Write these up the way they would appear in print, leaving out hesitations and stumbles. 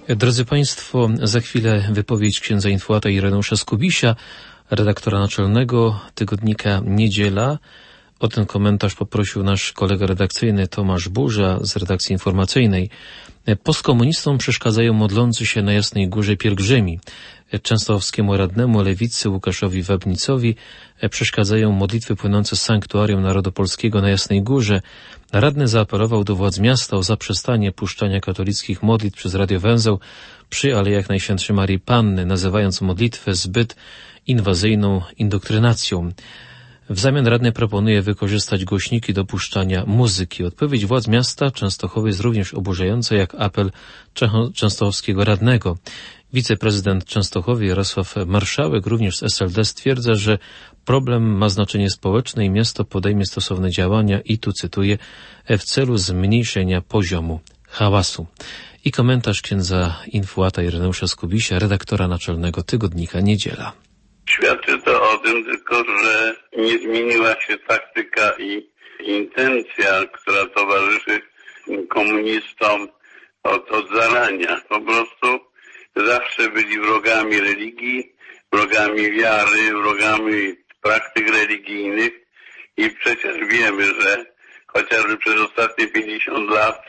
Drodzy Państwo, za chwilę wypowiedź księdza infuata Ireneusza Skubisia, redaktora naczelnego tygodnika Niedziela. O ten komentarz poprosił nasz kolega redakcyjny Tomasz Burza z redakcji informacyjnej. Postkomunistom przeszkadzają modlący się na Jasnej Górze pielgrzymi. Częstochowskiemu radnemu lewicy Łukaszowi Wabnicowi przeszkadzają modlitwy płynące z sanktuarium narodopolskiego na Jasnej Górze. Radny zaapelował do władz miasta o zaprzestanie puszczania katolickich modlitw przez radiowęzeł przy Alejach Najświętszej Maryi Panny, nazywając modlitwę zbyt inwazyjną indoktrynacją. W zamian radny proponuje wykorzystać głośniki do puszczania muzyki. Odpowiedź władz miasta Częstochowy jest również oburzająca jak apel częstochowskiego radnego. Wiceprezydent Częstochowy Jarosław Marszałek, również z SLD, stwierdza, że problem ma znaczenie społeczne i miasto podejmie stosowne działania i tu cytuję, w celu zmniejszenia poziomu hałasu. I komentarz księdza infuata Ireneusza Skubisia, redaktora naczelnego tygodnika Niedziela. Świadczy to o tym tylko, że nie zmieniła się taktyka i intencja, która towarzyszy komunistom od zarania. Po prostu zawsze byli wrogami religii, wrogami wiary, wrogami praktyk religijnych i przecież wiemy, że chociażby przez ostatnie 50 lat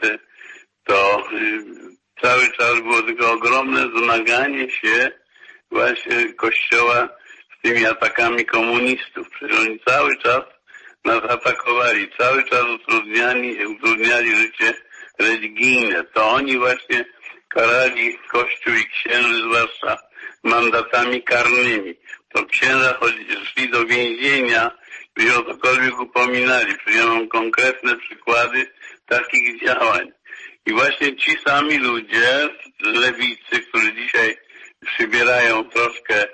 to cały czas było tylko ogromne zmaganie się właśnie Kościoła z tymi atakami komunistów. Przecież oni cały czas nas atakowali, cały czas utrudniali życie religijne. To oni właśnie karali Kościół i księży, zwłaszcza mandatami karnymi. To księża szli do więzienia, gdy o cokolwiek upominali. Przecież ja mam konkretne przykłady takich działań. I właśnie ci sami ludzie z lewicy, którzy dzisiaj przybierają troszkę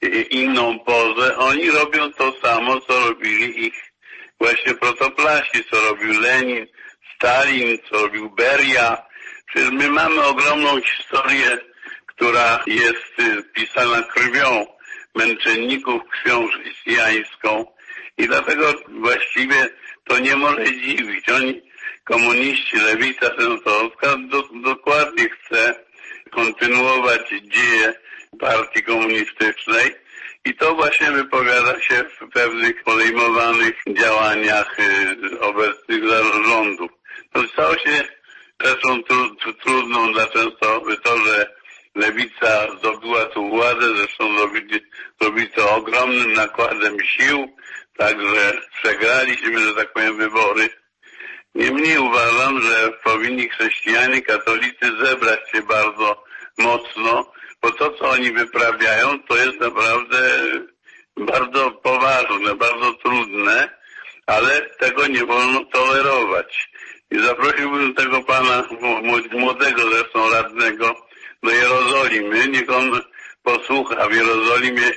inną pozę, oni robią to samo, co robili ich właśnie protoplasi, co robił Lenin, Stalin, co robił Beria. Przecież my mamy ogromną historię, która jest pisana krwią męczenników, krwią chrześcijańską i dlatego właściwie to nie może dziwić. Oni, komuniści, lewica częstochowska dokładnie chce kontynuować dzieje partii komunistycznej i to właśnie wypowiada się w pewnych podejmowanych działaniach obecnych zarządów. To stało się rzeczą trudną dla Częstochowy to, że lewica zdobyła tu władzę, zresztą zrobili to ogromnym nakładem sił, także przegraliśmy, że tak powiem, wybory. Niemniej uważam, że powinni chrześcijanie, katolicy zebrać się bardzo mocno, bo to, co oni wyprawiają, to jest naprawdę bardzo poważne, bardzo trudne, ale tego nie wolno tolerować. I zaprosiłbym tego pana młodego zresztą radnego do Jerozolimy, niech on posłucha w Jerozolimie,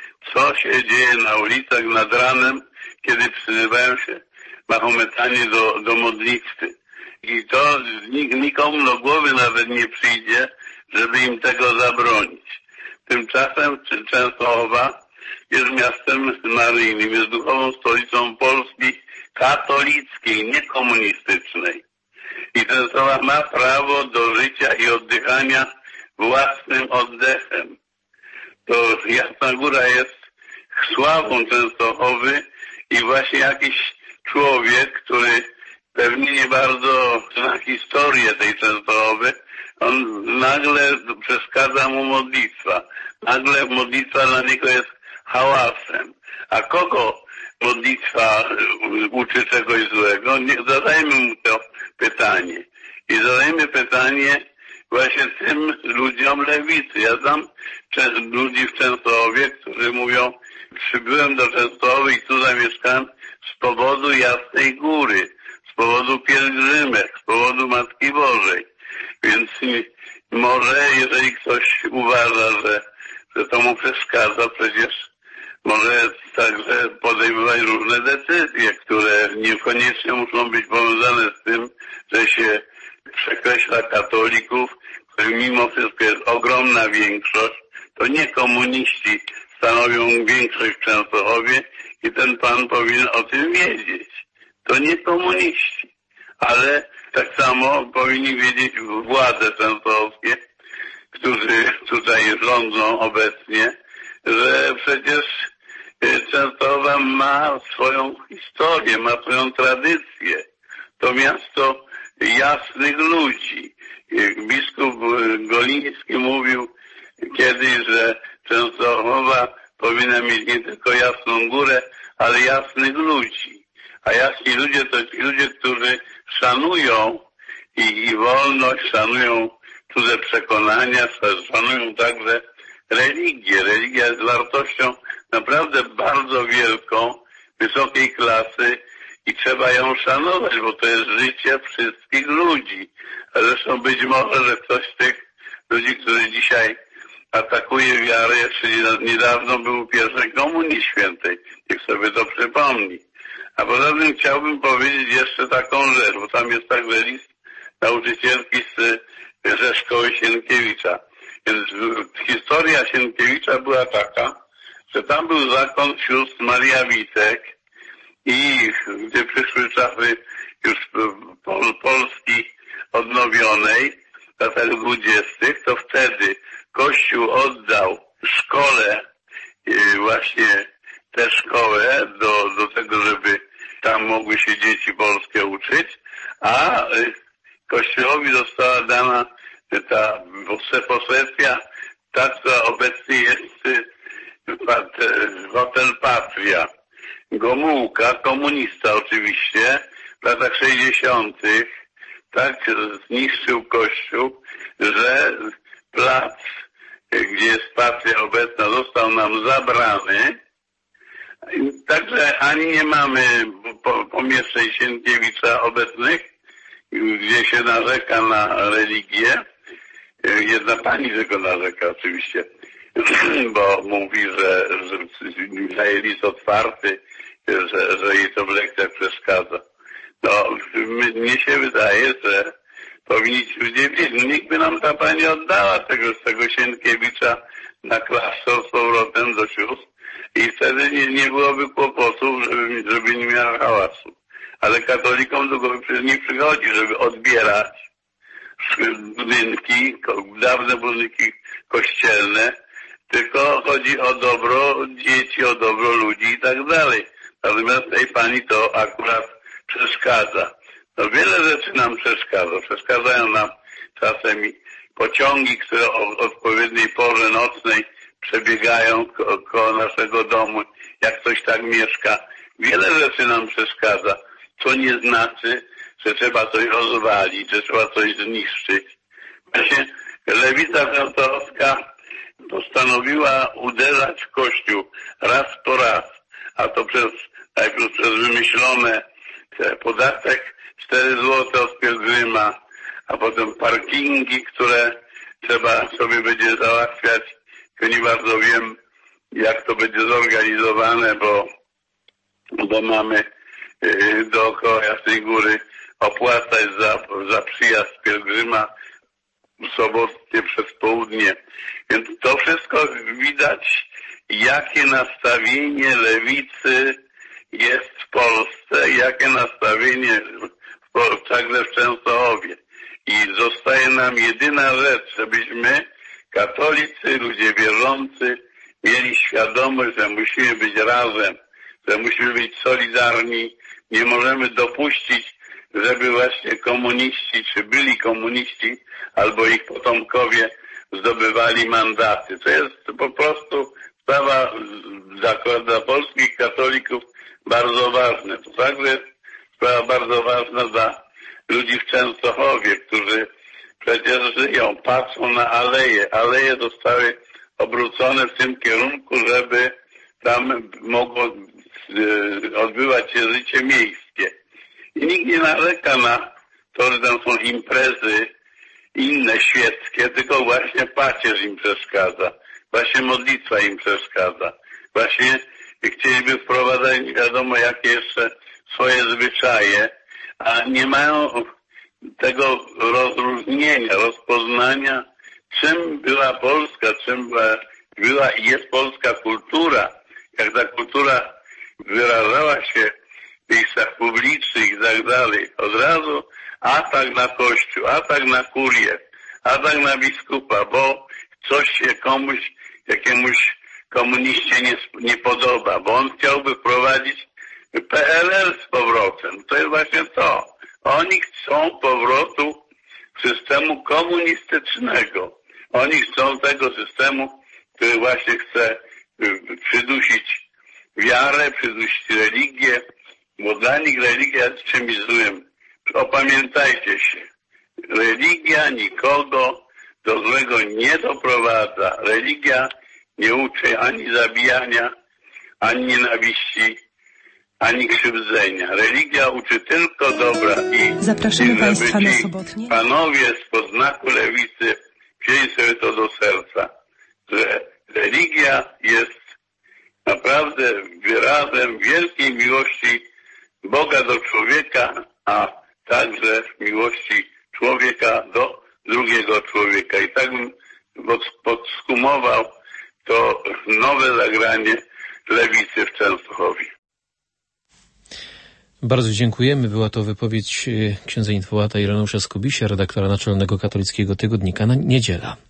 co się dzieje na ulicach nad ranem, kiedy przyzywają się Mahometanie do modlitwy. I to nikomu do głowy nawet nie przyjdzie, żeby im tego zabronić. Tymczasem Częstochowa jest miastem maryjnym, jest duchową stolicą Polski katolickiej, nie komunistycznej. I Częstochowa ma prawo do życia i oddychania własnym oddechem. To Jasna Góra jest sławą Częstochowy i właśnie jakiś człowiek, który pewnie nie bardzo zna historię tej Częstochowy, on nagle przeszkadza mu modlitwa. Nagle modlitwa dla niego jest hałasem. A kogo modlitwa uczy czegoś złego? Zadajmy mu to pytanie. I zadajmy pytanie właśnie tym ludziom lewicy. Ja znam ludzi w Częstochowie, którzy mówią, przybyłem do Częstochowy i tu zamieszkałem z powodu Jasnej Góry, z powodu pielgrzymek, z powodu Matki Bożej. Więc może, jeżeli ktoś uważa, że to mu przeszkadza, przecież może także podejmować różne decyzje, które niekoniecznie muszą być powiązane z tym, że się przekreśla katolików, których mimo wszystko jest ogromna większość. To nie komuniści stanowią większość w Częstochowie i ten pan powinien o tym wiedzieć. To nie komuniści, ale tak samo powinni wiedzieć władze częstochowskie, rządzą obecnie, że przecież Częstochowa ma swoją historię, ma swoją tradycję. To miasto jasnych ludzi. Biskup Goliński mówił kiedyś, że Częstochowa powinna mieć nie tylko jasną górę, ale jasnych ludzi. A jasni ludzie to ci ludzie, którzy szanują i wolność, szanują cudze przekonania, szanują także religię. Religia jest wartością naprawdę bardzo wielką, wysokiej klasy i trzeba ją szanować, bo to jest życie wszystkich ludzi. A zresztą być może, że ktoś z tych ludzi, którzy dzisiaj atakuje wiarę, jeszcze niedawno był pierwszej Komunii Świętej. Niech sobie to przypomni. A poza tym chciałbym powiedzieć jeszcze taką rzecz, bo tam jest także list nauczycielki ze szkoły Sienkiewicza. Więc historia Sienkiewicza była taka, że tam był zakon sióstr Maria Witek i gdy przyszły czasy już Polski odnowionej, w latach 20., to wtedy Kościół oddał szkole, właśnie tę szkołę do tego, żeby tam mogły się dzieci polskie uczyć, a Kościołowi została dana ta posesja, ta, która obecnie jest hotel Patria. Gomułka, komunista oczywiście, w latach 60. tak zniszczył Kościół, że plac, gdzie jest Patria obecna, został nam zabrany. Także ani nie mamy pomieszczeń Sienkiewicza obecnych, gdzie się narzeka na religię. Jedna pani tylko narzeka oczywiście, bo mówi, że daje list otwarty, że jej to w lekcjach przeszkadza. No, mnie się wydaje, że powinniśmy ludzie wiedzieć. Nikt by nam ta pani oddała tego Sienkiewicza na klasztor z powrotem do sióstr i wtedy nie byłoby kłopotów, żeby nie miała hałasu. Ale katolikom do głowy przecież nie przychodzi, żeby odbierać budynki, dawne budynki kościelne, tylko chodzi o dobro dzieci, o dobro ludzi i tak dalej. Natomiast tej pani to akurat przeszkadza. No wiele rzeczy nam przeszkadza. Przeszkadzają nam czasem pociągi, które o odpowiedniej porze nocnej przebiegają koło naszego domu, jak ktoś tak mieszka. Wiele rzeczy nam przeszkadza, co nie znaczy, że trzeba coś rozwalić, że trzeba coś zniszczyć. Właśnie lewica piątowska postanowiła uderzać w Kościół raz po raz, a to najpierw przez wymyślone podatek 4 zł od pielgrzyma, a potem parkingi, które trzeba sobie będzie załatwiać. Ja nie bardzo wiem, jak to będzie zorganizowane, bo mamy dookoła Jasnej Góry opłacać za przyjazd pielgrzyma sobotnie przez południe. Więc to wszystko widać, jakie nastawienie lewicy jest w Polsce, jakie nastawienie także w Częstochowie. I zostaje nam jedyna rzecz, żebyśmy, katolicy, ludzie wierzący, mieli świadomość, że musimy być razem, że musimy być solidarni. Nie możemy dopuścić, żeby właśnie komuniści, czy byli komuniści, albo ich potomkowie zdobywali mandaty. To jest po prostu sprawa dla polskich katolików bardzo ważna. To także jest sprawa bardzo ważna dla ludzi w Częstochowie, którzy przecież żyją, patrzą na aleje. Aleje zostały obrócone w tym kierunku, żeby tam mogło odbywać się życie miejskie. I nikt nie narzeka na to, że tam są imprezy inne, świeckie, tylko właśnie pacierz im przeszkadza. Właśnie modlitwa im przeszkadza. Właśnie chcieliby wprowadzać nie wiadomo jakie jeszcze swoje zwyczaje, a nie mają tego rozróżnienia, rozpoznania, czym była Polska, czym była i jest polska kultura. Jak ta kultura wyrażała się w miejscach publicznych i tak dalej. Od razu atak na Kościół, atak na kurię, atak na biskupa, bo coś się jakiemuś komuniście nie podoba, bo on chciałby wprowadzić PRL z powrotem. To jest właśnie to. Oni chcą powrotu systemu komunistycznego. Oni chcą tego systemu, który właśnie chce przydusić wiarę, przydusić religię, bo dla nich religia jest czymś złym. Opamiętajcie się. Religia nikogo do złego nie doprowadza. Religia nie uczy ani zabijania, ani nienawiści, ani krzywdzenia. Religia uczy tylko dobra i zapraszamy Państwa na sobotnie. Panowie spod znaku lewicy wzięli sobie to do serca, że religia jest naprawdę wyrazem wielkiej miłości Boga do człowieka, a także miłości człowieka do drugiego człowieka. I tak bym podskumował to nowe zagranie lewicy w Częstochowie. Bardzo dziękujemy. Była to wypowiedź księdza infołata Ireneusza Skubisia, redaktora naczelnego Katolickiego Tygodnika Niedziela.